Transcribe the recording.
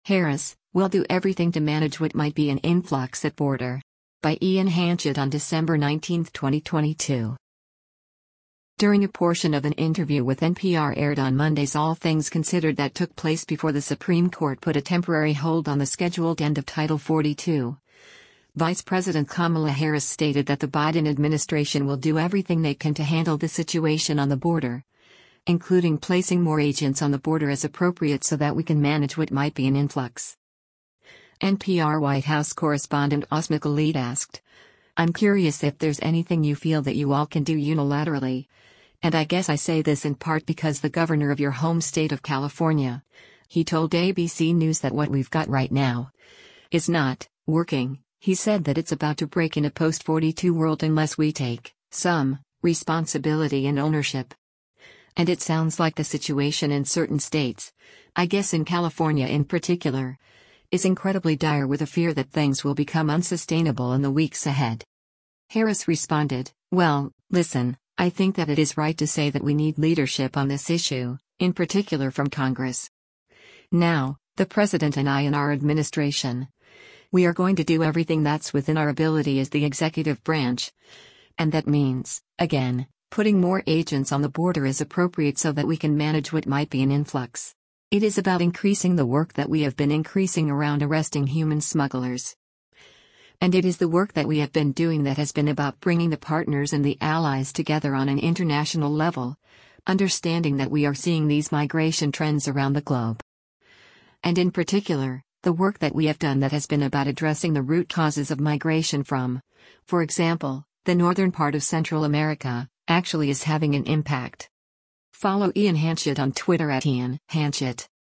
Harris, will do everything to manage what might be an influx at border. By Ian Hanchett on December 19, 2022. During a portion of an interview with NPR aired on Monday's All Things Considered that took place before the Supreme Court put a temporary hold on the scheduled end of Title 42, Vice President Kamala Harris stated that the Biden administration will do everything they can to handle the situation on the border, including placing more agents on the border as appropriate so that we can manage what might be an influx. NPR White House correspondent Asma Khalid asked, "I'm curious if there's anything you feel that you all can do unilaterally. And I guess I say this in part because the governor of your home state of California, he told ABC News that what we've got right now is not working. He said that it's about to break in a post-42 world unless we take some responsibility and ownership. And it sounds like the situation in certain states, I guess in California in particular, is incredibly dire with a fear that things will become unsustainable in the weeks ahead." Harris responded, "Well, listen, I think that it is right to say that we need leadership on this issue, in particular from Congress. Now, the President and I and our administration, we are going to do everything that's within our ability as the executive branch. And that means, again, putting more agents on the border is appropriate so that we can manage what might be an influx. It is about increasing the work that we have been increasing around arresting human smugglers. And it is the work that we have been doing that has been about bringing the partners and the allies together on an international level, understanding that we are seeing these migration trends around the globe. And in particular, the work that we have done that has been about addressing the root causes of migration from, for example, the northern part of Central America, actually is having an impact." Follow Ian Hanchett on Twitter @IanHanchett.